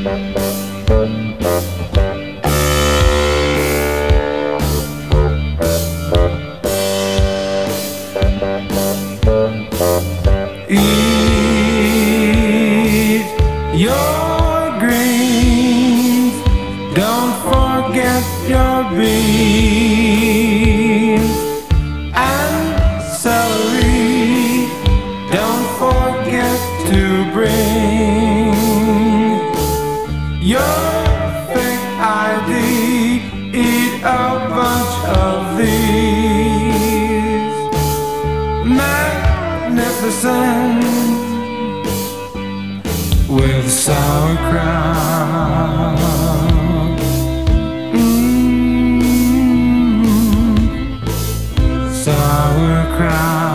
Eat your greens, don't forget your beans and celery, don't forget to bring your fake ID. Eat a bunch of these. Magnificent with sauerkraut. Sauerkraut.